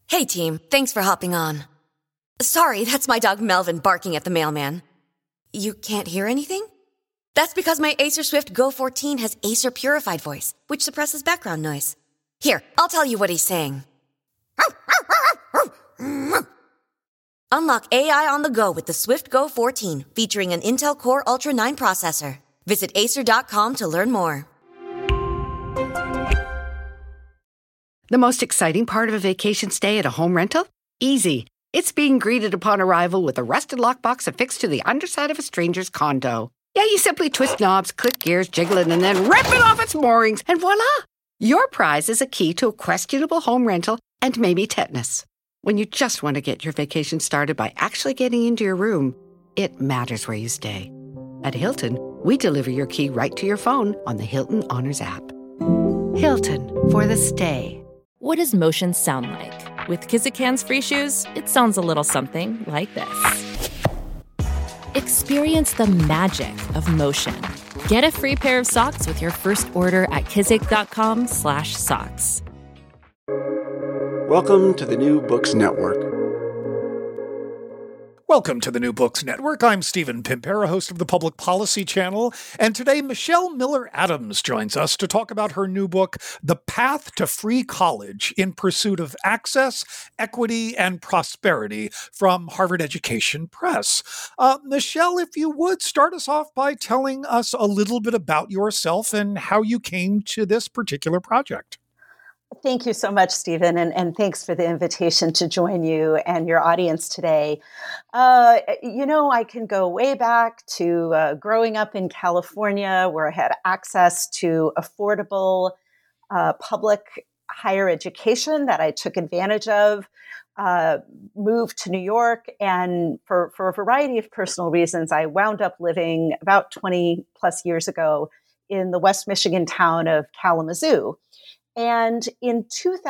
Hey team, thanks for hopping on. Sorry, that's my dog Melvin barking at the mailman. You can't hear anything? That's because my Acer Swift Go 14 has Acer Purified Voice, which suppresses background noise. Here, I'll tell you what he's saying. Unlock AI on the go with the Swift Go 14, featuring an Intel Core Ultra 9 processor. Visit Acer.com to learn more. The most exciting part of a vacation stay at a home rental? Easy. It's being greeted upon arrival with a rusted lockbox affixed to the underside of a stranger's condo. Yeah, you simply twist knobs, click gears, jiggle it, and then rip it off its moorings, and voila! Your prize is a key to a questionable home rental and maybe tetanus. When you just want to get your vacation started by actually getting into your room, it matters where you stay. At Hilton, we deliver your key right to your phone on the Hilton Honors app. Hilton, for the stay. What does motion sound like? With Kizikans free shoes, it sounds a little something like this. Experience the magic of motion. Get a free pair of socks with your first order at kizik.com/socks. Welcome to the New Books Network. Welcome to the New Books Network. I'm Stephen Pimpera, host of the Public Policy Channel, and today Michelle Miller Adams joins us to talk about her new book, The Path to Free College in Pursuit of Access, Equity, and Prosperity from Harvard Education Press. Michelle, if you would, start us off by telling us a little bit about yourself and how you came to this particular project. Thank you so much, Stephen, and thanks for the invitation to join you and your audience today. I can go way back to growing up in California, where I had access to affordable public higher education that I took advantage of, moved to New York, and for a variety of personal reasons, I wound up living about 20 plus years ago in the West Michigan town of Kalamazoo. And in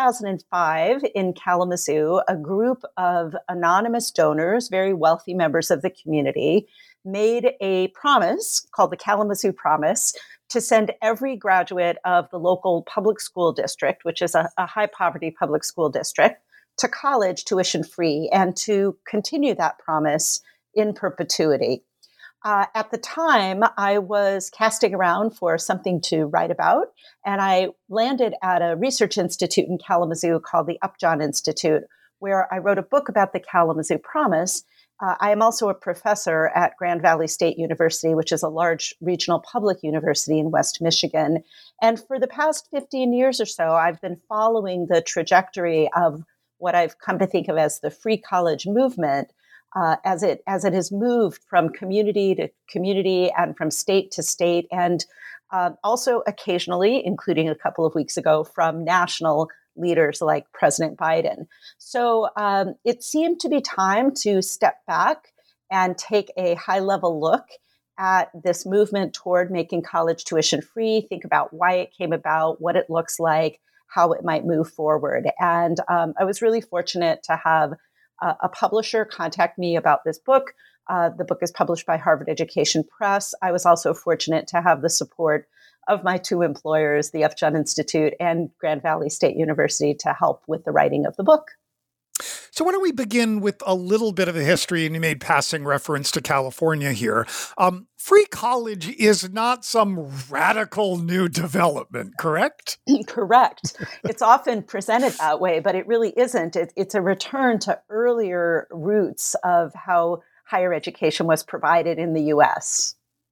2005, in Kalamazoo, a group of anonymous donors, very wealthy members of the community, made a promise called the Kalamazoo Promise to send every graduate of the local public school district, which is a high poverty public school district, to college tuition free, and to continue that promise in perpetuity. At the time, I was casting around for something to write about, and I landed at a research institute in Kalamazoo called the Upjohn Institute, where I wrote a book about the Kalamazoo Promise. I am also a professor at Grand Valley State University, which is a large regional public university in West Michigan. And for the past 15 years or so, I've been following the trajectory of what I've come to think of as the free college movement, as it has moved from community to community and from state to state, and also occasionally, including a couple of weeks ago, from national leaders like President Biden. So it seemed to be time to step back and take a high-level look at this movement toward making college tuition free, think about why it came about, what it looks like, how it might move forward. And I was really fortunate to have a publisher contact me about this book. The book is published by Harvard Education Press. I was also fortunate to have the support of my two employers, the Upjohn Institute and Grand Valley State University, to help with the writing of the book. So why don't we begin with a little bit of a history, and you made passing reference to California here. Free college is not some radical new development, correct? Correct. It's often presented that way, but it really isn't. It's a return to earlier roots of how higher education was provided in the U.S.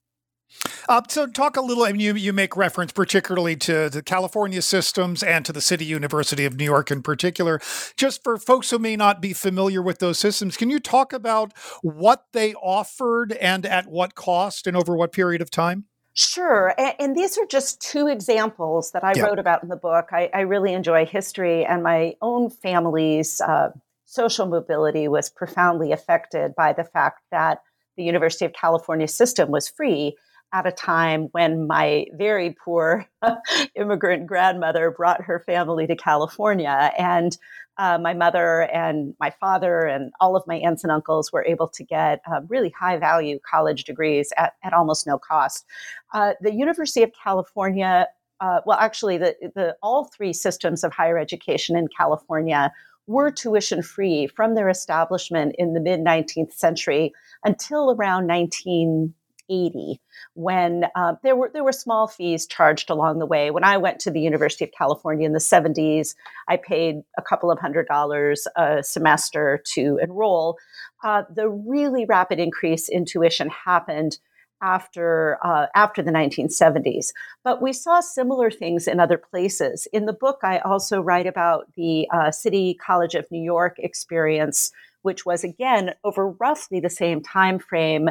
So talk a little, you make reference particularly to the California systems and to the City University of New York in particular. Just for folks who may not be familiar with those systems, can you talk about what they offered and at what cost and over what period of time? Sure. And these are just two examples that I wrote about in the book. I really enjoy history, and my own family's social mobility was profoundly affected by the fact that the University of California system was free at a time when my very poor immigrant grandmother brought her family to California. And my mother and my father and all of my aunts and uncles were able to get really high value college degrees at almost no cost. The University of California, actually, all three systems of higher education in California were tuition free from their establishment in the mid 19th century until around 1980, when there were small fees charged along the way. When I went to the University of California in the 70s, I paid a couple of $100s a semester to enroll. The really rapid increase in tuition happened after the 1970s. But we saw similar things in other places. In the book, I also write about the City College of New York experience, which was, again, over roughly the same time frame,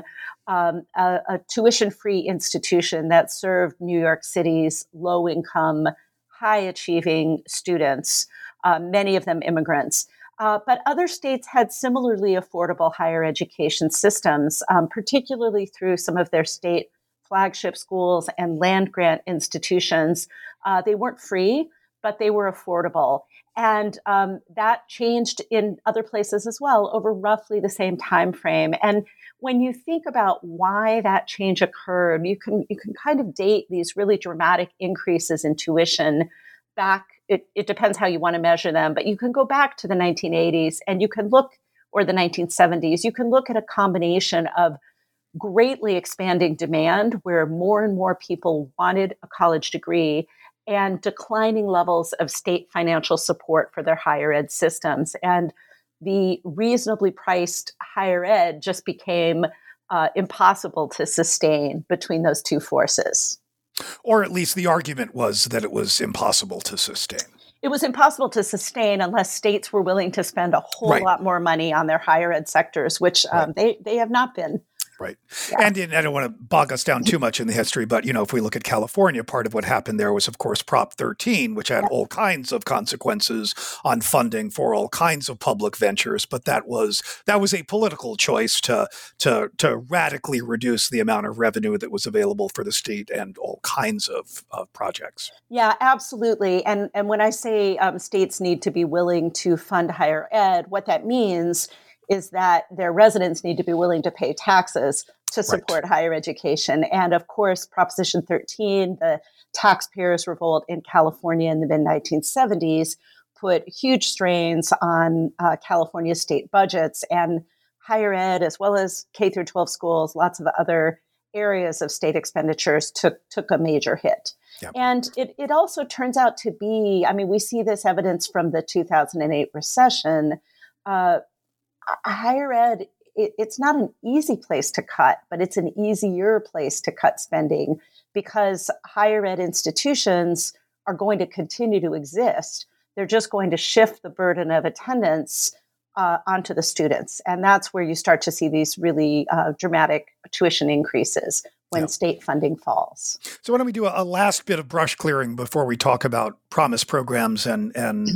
a tuition-free institution that served New York City's low-income, high-achieving students, many of them immigrants. But other states had similarly affordable higher education systems, particularly through some of their state flagship schools and land-grant institutions. They weren't free, but they were affordable. And that changed in other places as well over roughly the same time frame. And when you think about why that change occurred, you can kind of date these really dramatic increases in tuition back. It depends how you want to measure them, but you can go back to the 1980s and you can look, or the 1970s, you can look at a combination of greatly expanding demand where more and more people wanted a college degree and declining levels of state financial support for their higher ed systems. And the reasonably priced higher ed just became impossible to sustain between those two forces. Or at least the argument was that it was impossible to sustain. It was impossible to sustain unless states were willing to spend a whole lot more money on their higher ed sectors, which they have not been. Right. Yeah. And I don't want to bog us down too much in the history, but, if we look at California, part of what happened there was, of course, Prop 13, which had all kinds of consequences on funding for all kinds of public ventures. But that was a political choice to radically reduce the amount of revenue that was available for the state and all kinds of projects. Yeah, absolutely. And when I say states need to be willing to fund higher ed, what that means is that their residents need to be willing to pay taxes to support higher education. And of course, Proposition 13, the taxpayers' revolt in California in the mid-1970s, put huge strains on California state budgets, and higher ed, as well as K through 12 schools, lots of other areas of state expenditures took a major hit. Yep. And it also turns out to be, we see this evidence from the 2008 recession. Higher ed, it's not an easy place to cut, but it's an easier place to cut spending because higher ed institutions are going to continue to exist. They're just going to shift the burden of attendance onto the students. And that's where you start to see these really dramatic tuition increases when state funding falls. So why don't we do a last bit of brush clearing before we talk about promise programs and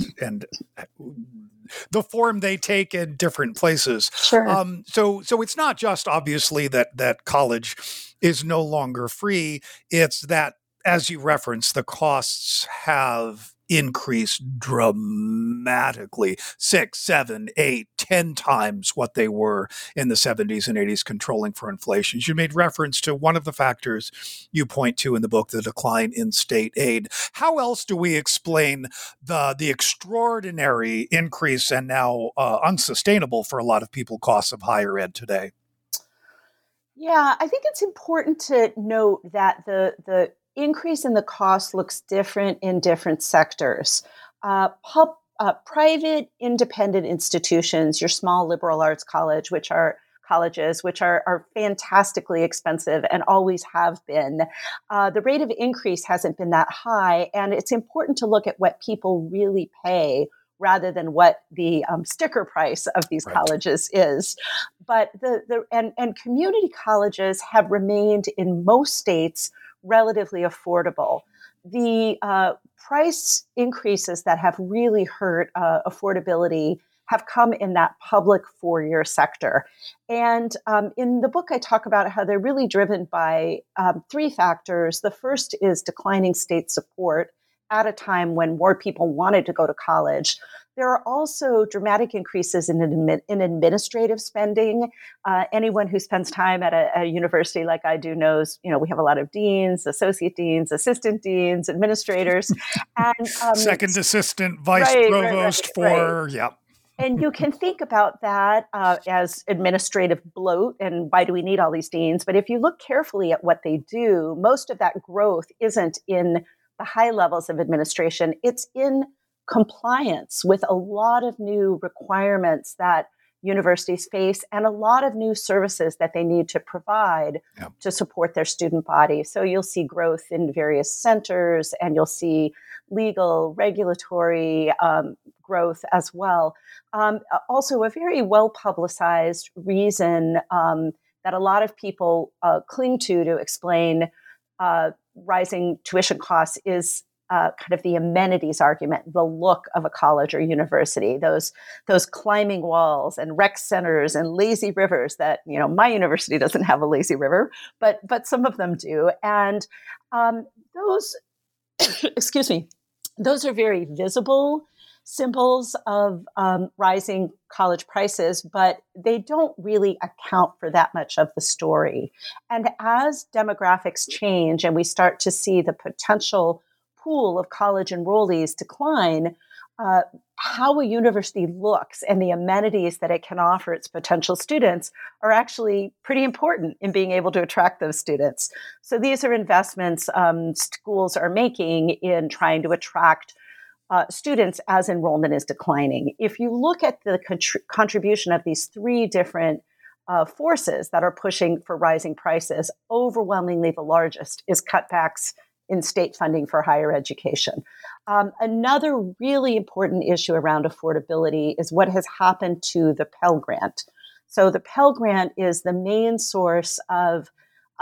the form they take in different places. Sure. So it's not just obviously that college is no longer free. It's that, as you referenced, the costs have increased dramatically, 6, 7, 8, 10 times what they were in the 70s and 80s, controlling for inflation. You made reference to one of the factors you point to in the book, the decline in state aid. How else do we explain the extraordinary increase and now unsustainable for a lot of people costs of higher ed today? Yeah, I think it's important to note that the increase in the cost looks different in different sectors. Private independent institutions, your small liberal arts colleges, which are fantastically expensive and always have been, the rate of increase hasn't been that high. And it's important to look at what people really pay rather than what the sticker price of these colleges is. But and community colleges have remained in most states relatively affordable. The price increases that have really hurt affordability have come in that public four-year sector. And in the book, I talk about how they're really driven by three factors. The first is declining state support at a time when more people wanted to go to college. There are also dramatic increases in administrative spending. Anyone who spends time at a university like I do knows, we have a lot of deans, associate deans, assistant deans, administrators, and second assistant, vice provost And you can think about that as administrative bloat and why do we need all these deans? But if you look carefully at what they do, most of that growth isn't in the high levels of administration. It's in compliance with a lot of new requirements that universities face and a lot of new services that they need to provide to support their student body. So you'll see growth in various centers and you'll see legal, regulatory growth as well. Also, a very well-publicized reason that a lot of people cling to explain rising tuition costs is kind of the amenities argument, the look of a college or university, those climbing walls and rec centers and lazy rivers that, my university doesn't have a lazy river, but some of them do. And those, excuse me, those are very visible symbols of rising college prices, but they don't really account for that much of the story. And as demographics change and we start to see the potential pool of college enrollees decline, how a university looks and the amenities that it can offer its potential students are actually pretty important in being able to attract those students. So these are investments schools are making in trying to attract students as enrollment is declining. If you look at the contribution of these three different forces that are pushing for rising prices, overwhelmingly the largest is cutbacks in state funding for higher education. Another really important issue around affordability is what has happened to the Pell Grant. So the Pell Grant is the main source of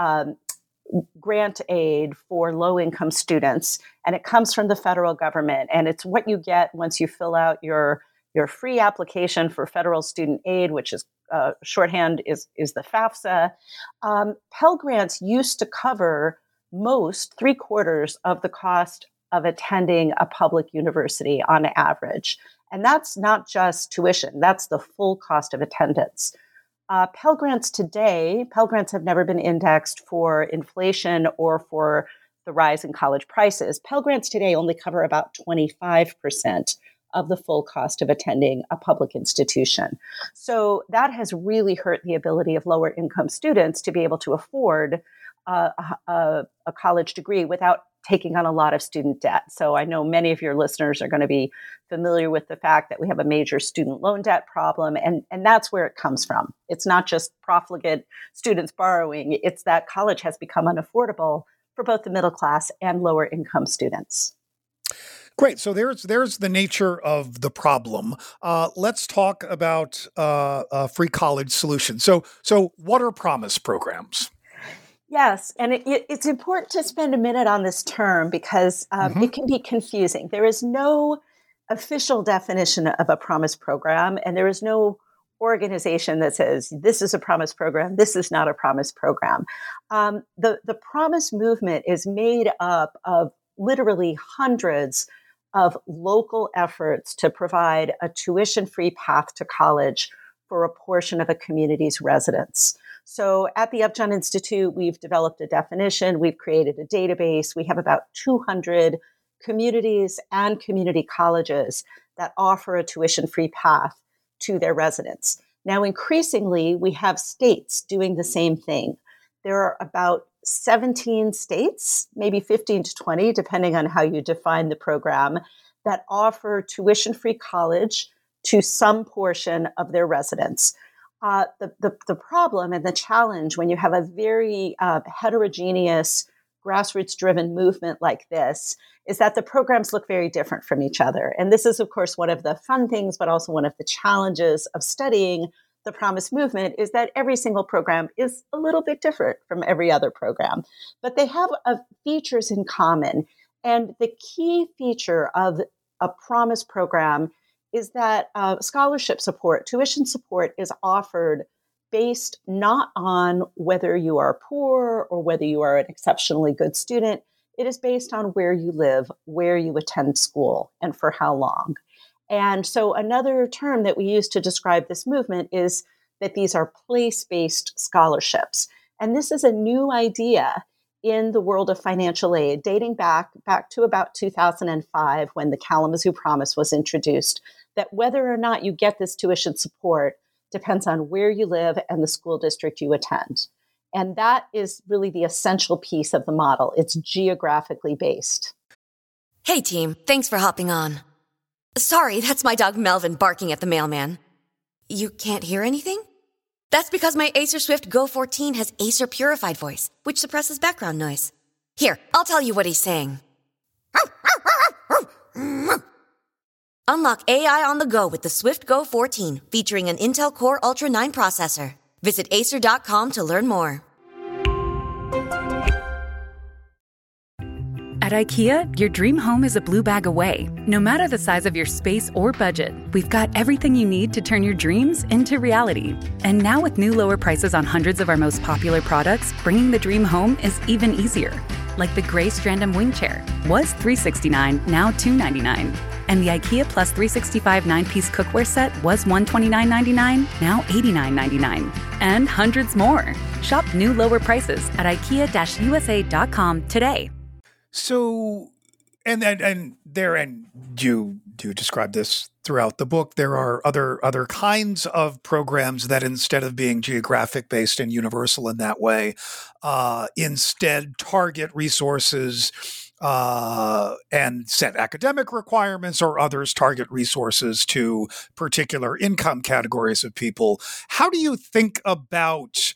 grant aid for low-income students, and it comes from the federal government. And it's what you get once you fill out your free application for federal student aid, which is shorthand is the FAFSA. Pell Grants used to cover most 3/4 of the cost of attending a public university on average. And that's not just tuition, that's the full cost of attendance. Pell Grants today, Pell Grants have never been indexed for inflation or for the rise in college prices. Pell Grants today only cover about 25% of the full cost of attending a public institution. So that has really hurt the ability of lower income students to be able to afford a college degree without taking on a lot of student debt. So I know many of your listeners are going to be familiar with the fact that we have a major student loan debt problem, and that's where it comes from. It's not just profligate students borrowing, it's that college has become unaffordable for both the middle class and lower income students. Great. So there's the nature of the problem. Let's talk about free college solutions. So what are promise programs? Yes, and it's important to spend a minute on this term because it can be confusing. There is no official definition of a promise program, and there is no organization that says this is a promise program, this is not a promise program. The promise movement is made up of literally hundreds of local efforts to provide a tuition-free path to college for a portion of a community's residents. So at the Upjohn Institute, we've developed a definition, we've created a database, we have about 200 communities and community colleges that offer a tuition-free path to their residents. Now, increasingly, we have states doing the same thing. There are about 17 states, maybe 15 to 20, depending on how you define the program, that offer tuition-free college to some portion of their residents. The problem and the challenge when you have a very heterogeneous, grassroots-driven movement like this is that the programs look very different from each other. And this is, of course, one of the fun things, but also one of the challenges of studying the Promise movement is that every single program is a little bit different from every other program. But they have features in common. And the key feature of a Promise program is that scholarship support, tuition support is offered based not on whether you are poor or whether you are an exceptionally good student. It is based on where you live, where you attend school, and for how long. And so another term that we use to describe this movement is that these are place-based scholarships. And this is a new idea in the world of financial aid, dating back to about 2005 when the Kalamazoo Promise was introduced. that whether or not you get this tuition support depends on where you live and the school district you attend. And that is really the essential piece of the model. It's geographically based. Hey team, thanks for hopping on. Sorry, that's my dog Melvin barking at the mailman. You can't hear anything? That's because my Acer Swift Go 14 has Acer Purified Voice, which suppresses background noise. Here, I'll tell you what he's saying. Unlock AI on the go with the Swift Go 14, featuring an Intel Core Ultra 9 processor. Visit Acer.com to learn more. At IKEA, your dream home is a blue bag away. No matter the size of your space or budget, we've got everything you need to turn your dreams into reality. And now with new lower prices on hundreds of our most popular products, bringing the dream home is even easier. Like the gray Strandom wing chair was $369, now $299. And the IKEA Plus 365 9-piece cookware set was $129.99, now $89.99. And hundreds more. Shop new lower prices at IKEA-USA.com today. So, and you do describe this throughout the book. There are other kinds of programs that, instead of being geographic based and universal in that way, instead target resources and set academic requirements, or others target resources to particular income categories of people. How do you think about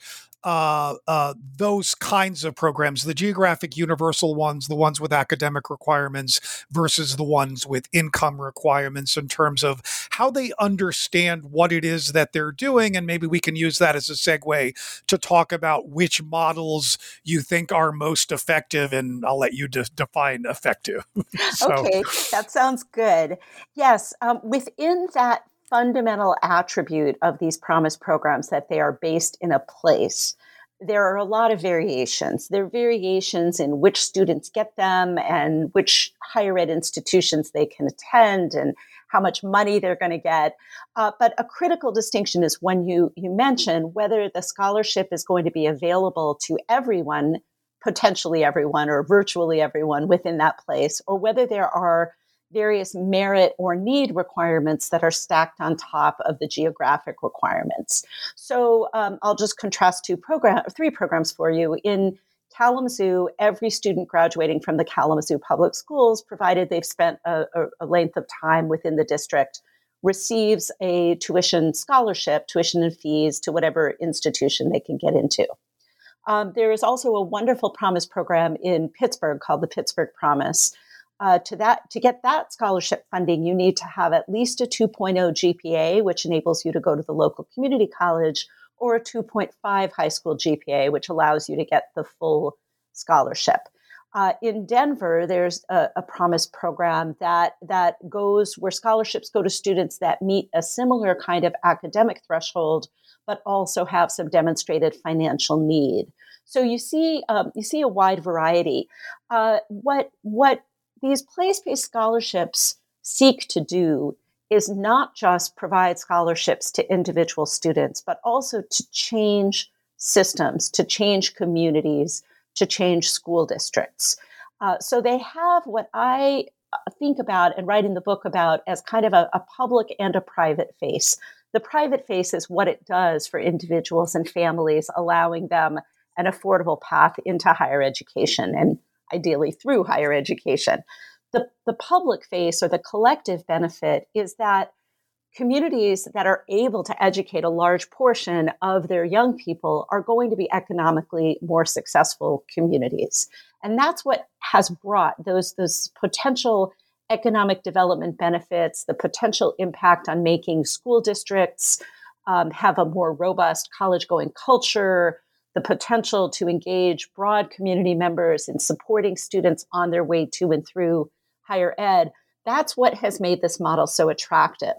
those kinds of programs, the geographic universal ones, the ones with academic requirements versus the ones with income requirements, in terms of how they understand what it is that they're doing? And maybe we can use that as a segue to talk about which models you think are most effective, and I'll let you define effective. Okay, that sounds good. Yes, within that fundamental attribute of these promise programs, that they are based in a place, there are a lot of variations. There are variations in which students get them and which higher ed institutions they can attend and how much money they're going to get. But a critical distinction is when you mention whether the scholarship is going to be available to everyone, potentially everyone or virtually everyone within that place, or whether there are various merit or need requirements that are stacked on top of the geographic requirements. So I'll just contrast three programs for you. In Kalamazoo, every student graduating from the Kalamazoo Public Schools, provided they've spent a length of time within the district, receives a tuition scholarship, tuition and fees to whatever institution they can get into. There is also a wonderful Promise program in Pittsburgh called the Pittsburgh Promise. To get that scholarship funding, you need to have at least a 2.0 GPA, which enables you to go to the local community college, or a 2.5 high school GPA, which allows you to get the full scholarship. In Denver, there's a Promise program that goes where scholarships go to students that meet a similar kind of academic threshold, but also have some demonstrated financial need. So you see a wide variety. What these place-based scholarships seek to do is not just provide scholarships to individual students, but also to change systems, to change communities, to change school districts. So they have what I think about and write in the book about as kind of a public and a private face. The private face is what it does for individuals and families, allowing them an affordable path into higher education and ideally through higher education. The public face, or the collective benefit, is that communities that are able to educate a large portion of their young people are going to be economically more successful communities. And that's what has brought those potential economic development benefits, the potential impact on making school districts have a more robust college-going culture, the potential to engage broad community members in supporting students on their way to and through higher ed. That's what has made this model so attractive.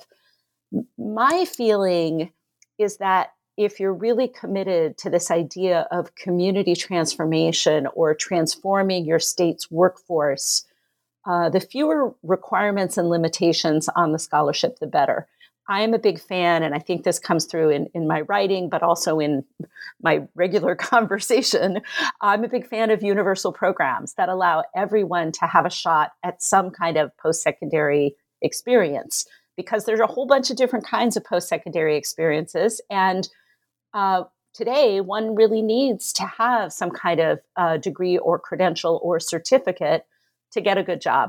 My feeling is that if you're really committed to this idea of community transformation or transforming your state's workforce, the fewer requirements and limitations on the scholarship, the better. I am a big fan, and I think this comes through in my writing, but also in my regular conversation. I'm a big fan of universal programs that allow everyone to have a shot at some kind of post-secondary experience. because there's a whole bunch of different kinds of post-secondary experiences. And today, one really needs to have some kind of degree or credential or certificate to get a good job.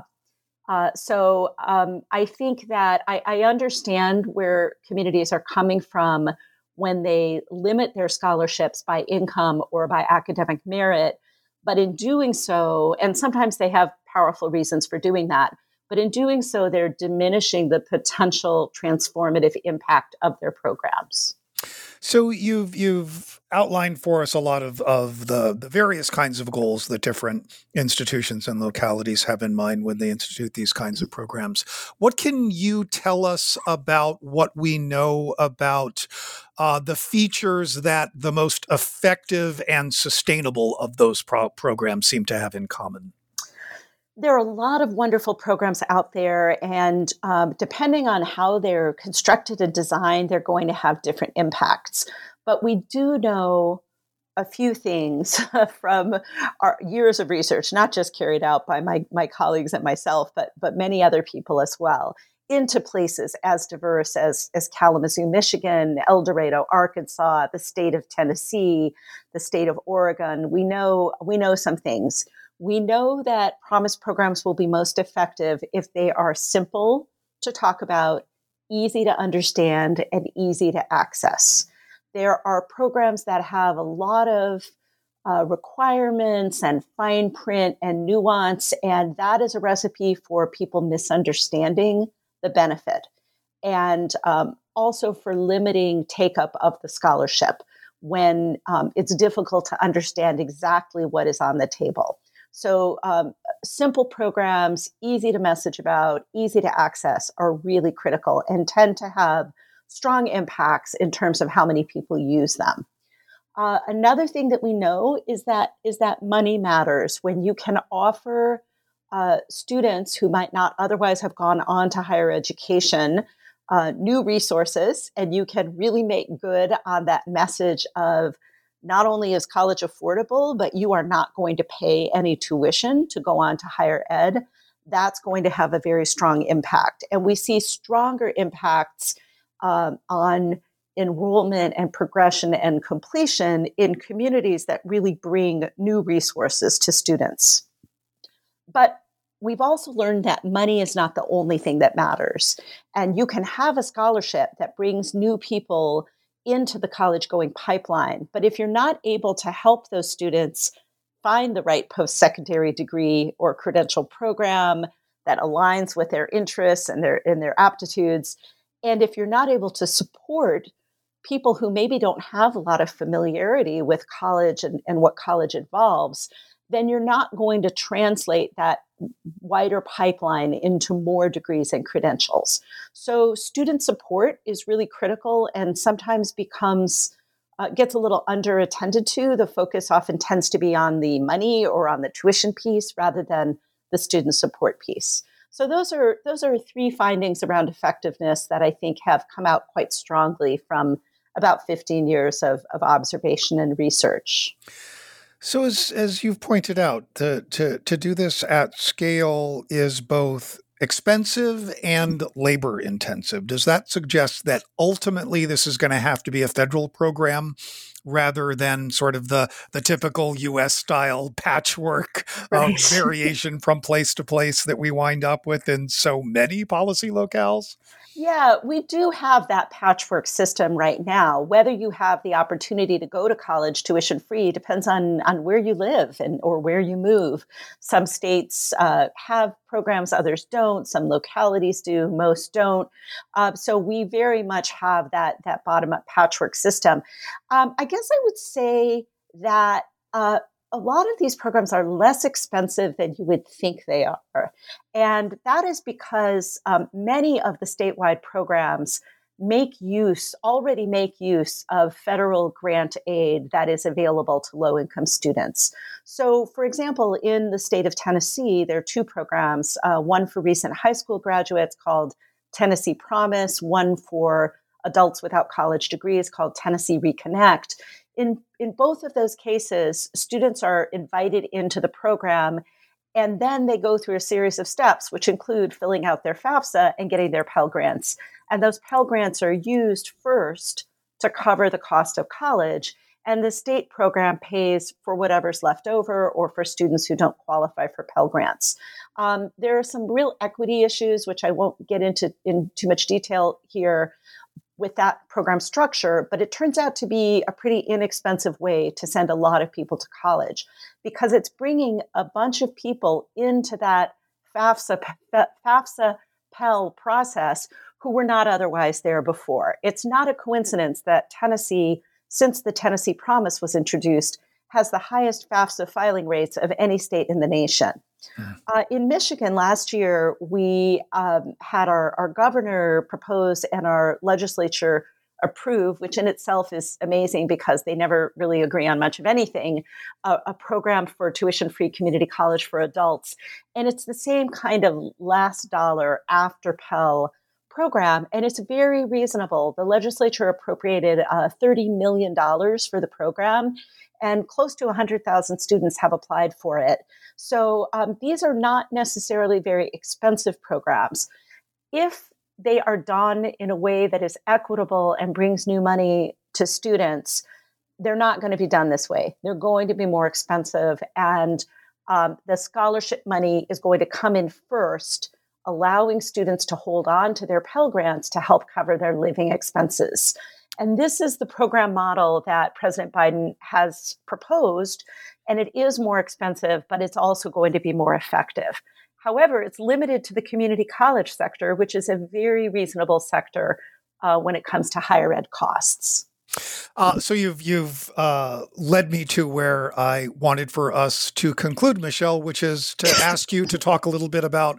So I think that I understand where communities are coming from when they limit their scholarships by income or by academic merit. But in doing so, and sometimes they have powerful reasons for doing that, but in doing so, they're diminishing the potential transformative impact of their programs. So you've outlined for us a lot of the various kinds of goals that different institutions and localities have in mind when they institute these kinds of programs. What can you tell us about what we know about the features that the most effective and sustainable of those programs seem to have in common? There are a lot of wonderful programs out there, and depending on how they're constructed and designed, they're going to have different impacts. But we do know a few things from our years of research, not just carried out by my colleagues and myself, but many other people as well, into places as diverse as Kalamazoo, Michigan, El Dorado, Arkansas, the state of Tennessee, the state of Oregon. We know some things. We know that Promise programs will be most effective if they are simple to talk about, easy to understand, and easy to access. There are programs that have a lot of requirements and fine print and nuance, and that is a recipe for people misunderstanding the benefit, and also for limiting take-up of the scholarship when it's difficult to understand exactly what is on the table. So simple programs, easy to message about, easy to access, are really critical and tend to have strong impacts in terms of how many people use them. Another thing that we know is that money matters. When you can offer students who might not otherwise have gone on to higher education new resources, and you can really make good on that message of not only is college affordable, but you are not going to pay any tuition to go on to higher ed, that's going to have a very strong impact. And we see stronger impacts on enrollment and progression and completion in communities that really bring new resources to students. But we've also learned that money is not the only thing that matters. And you can have a scholarship that brings new people into the college-going pipeline. But if you're not able to help those students find the right post-secondary degree or credential program that aligns with their interests and their aptitudes, and if you're not able to support people who maybe don't have a lot of familiarity with college and what college involves, then you're not going to translate that wider pipeline into more degrees and credentials. So student support is really critical and sometimes gets a little under-attended to. The focus often tends to be on the money or on the tuition piece rather than the student support piece. So those are three findings around effectiveness that I think have come out quite strongly from about 15 years of observation and research. So as you've pointed out, to do this at scale is both expensive and labor intensive. Does that suggest that ultimately this is going to have to be a federal program rather than sort of the typical U.S. style patchwork of variation from place to place that we wind up with in so many policy locales? Yeah, we do have that patchwork system right now. Whether you have the opportunity to go to college tuition free depends on where you live or where you move. Some states have programs, others don't. Some localities do, most don't. So we very much have that bottom-up patchwork system. I guess I would say that a lot of these programs are less expensive than you would think they are. And that is because many of the statewide programs already make use of federal grant aid that is available to low-income students. So, for example, in the state of Tennessee, there are two programs, one for recent high school graduates called Tennessee Promise, one for adults without college degrees called Tennessee Reconnect. In both of those cases, students are invited into the program, And then they go through a series of steps, which include filling out their FAFSA and getting their Pell Grants. And those Pell Grants are used first to cover the cost of college. And the state program pays for whatever's left over or for students who don't qualify for Pell Grants. There are some real equity issues, which I won't get into in too much detail here with that program structure, but it turns out to be a pretty inexpensive way to send a lot of people to college because it's bringing a bunch of people into that FAFSA Pell process who were not otherwise there before. It's not a coincidence that Tennessee, since the Tennessee Promise was introduced, has the highest FAFSA filing rates of any state in the nation. In Michigan last year, we had our governor propose and our legislature approve, which in itself is amazing because they never really agree on much of anything, a program for tuition-free community college for adults. And it's the same kind of last dollar after Pell program, and it's very reasonable. The legislature appropriated $30 million for the program, and close to 100,000 students have applied for it. So these are not necessarily very expensive programs. If they are done in a way that is equitable and brings new money to students, they're not going to be done this way. They're going to be more expensive, and the scholarship money is going to come in first, allowing students to hold on to their Pell Grants to help cover their living expenses. And this is the program model that President Biden has proposed, and it is more expensive, but it's also going to be more effective. However, it's limited to the community college sector, which is a very reasonable sector when it comes to higher ed costs. So you've led me to where I wanted for us to conclude, Michelle, which is to ask you to talk a little bit about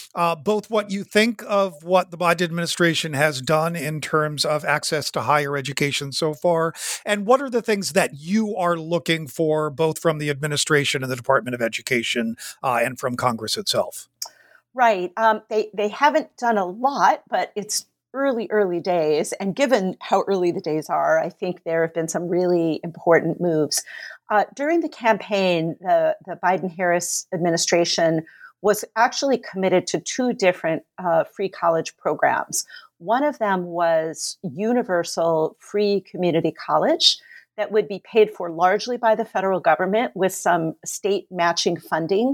both what you think of what the Biden administration has done in terms of access to higher education so far, and what are the things that you are looking for both from the administration and the Department of Education and from Congress itself. Right. They haven't done a lot, but it's early days. And given how early the days are, I think there have been some really important moves. During the campaign, the Biden-Harris administration was actually committed to two different free college programs. One of them was universal free community college that would be paid for largely by the federal government with some state matching funding,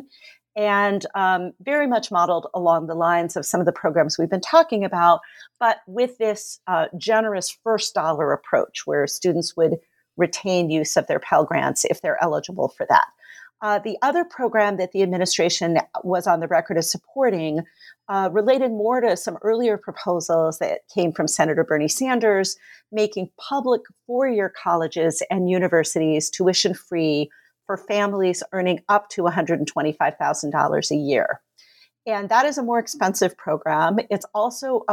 and very much modeled along the lines of some of the programs we've been talking about, but with this generous first dollar approach where students would retain use of their Pell Grants if they're eligible for that. The other program that the administration was on the record as supporting related more to some earlier proposals that came from Senator Bernie Sanders, making public four-year colleges and universities tuition-free for families earning up to $125,000 a year. And that is a more expensive program. It's also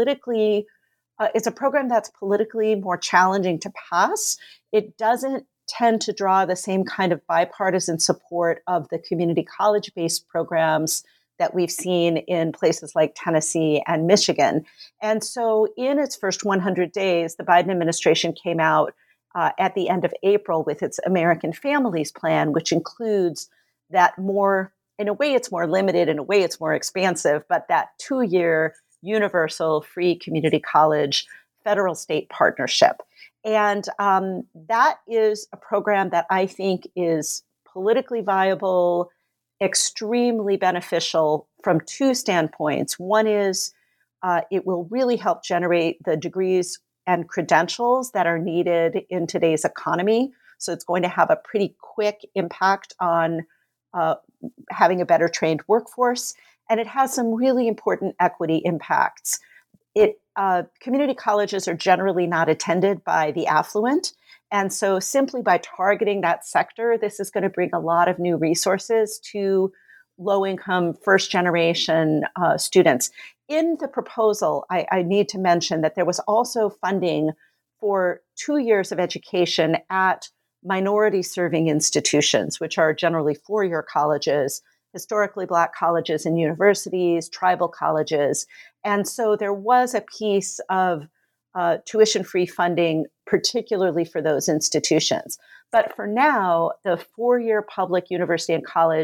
it's a program that's politically more challenging to pass. It doesn't tend to draw the same kind of bipartisan support of the community college-based programs that we've seen in places like Tennessee and Michigan. And so in its first 100 days, the Biden administration came out at the end of April with its American Families Plan, which includes that more, in a way it's more limited, in a way it's more expansive, but that 2-year universal free community college federal-state partnership. And that is a program that I think is politically viable, extremely beneficial from two standpoints. One is it will really help generate the degrees and credentials that are needed in today's economy. So it's going to have a pretty quick impact on having a better trained workforce. And it has some really important equity impacts. Community colleges are generally not attended by the affluent. And so simply by targeting that sector, this is going to bring a lot of new resources to low-income, first-generation students. In the proposal, I need to mention that there was also funding for 2 years of education at minority-serving institutions, which are generally four-year colleges, historically Black colleges and universities, tribal colleges. And so there was a piece of tuition-free funding, particularly for those institutions. But for now, the four-year public university and college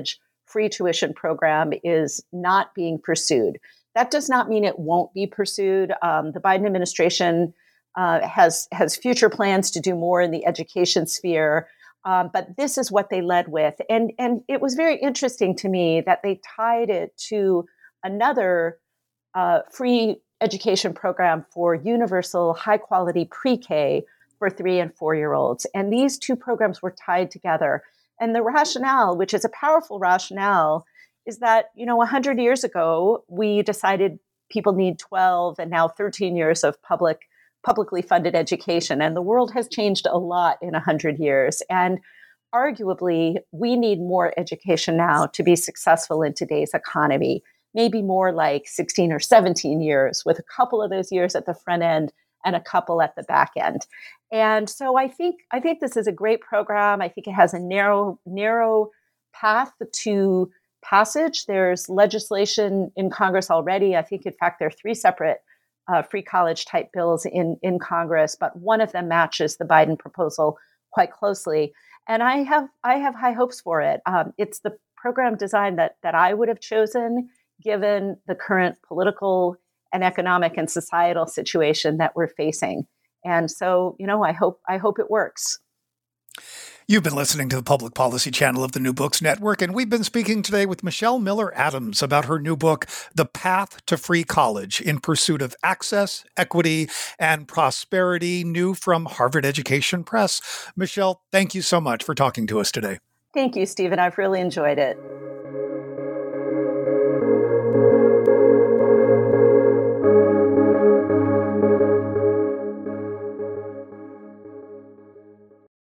free tuition program is not being pursued. That does not mean it won't be pursued. The Biden administration has future plans to do more in the education sphere, but this is what they led with. And it was very interesting to me that they tied it to another free education program for universal high-quality pre-K for 3- and 4-year-olds. And these two programs were tied together. And the rationale, which is a powerful rationale, is that, 100 years ago, we decided people need 12 and now 13 years of publicly funded education. And the world has changed a lot in 100 years. And arguably, we need more education now to be successful in today's economy, maybe more like 16 or 17 years, with a couple of those years at the front end and a couple at the back end. And so I think this is a great program. I think it has a narrow path to passage. There's legislation in Congress already. I think, in fact, there are 3 separate free college type bills in Congress, but one of them matches the Biden proposal quite closely. And I have high hopes for it. It's the program design that I would have chosen, given the current political and economic and societal situation that we're facing. And so, I hope it works. You've been listening to the Public Policy Channel of the New Books Network, and we've been speaking today with Michelle Miller Adams about her new book, The Path to Free College: In Pursuit of Access, Equity, and Prosperity, new from Harvard Education Press. Michelle, thank you so much for talking to us today. Thank you, Stephen. I've really enjoyed it.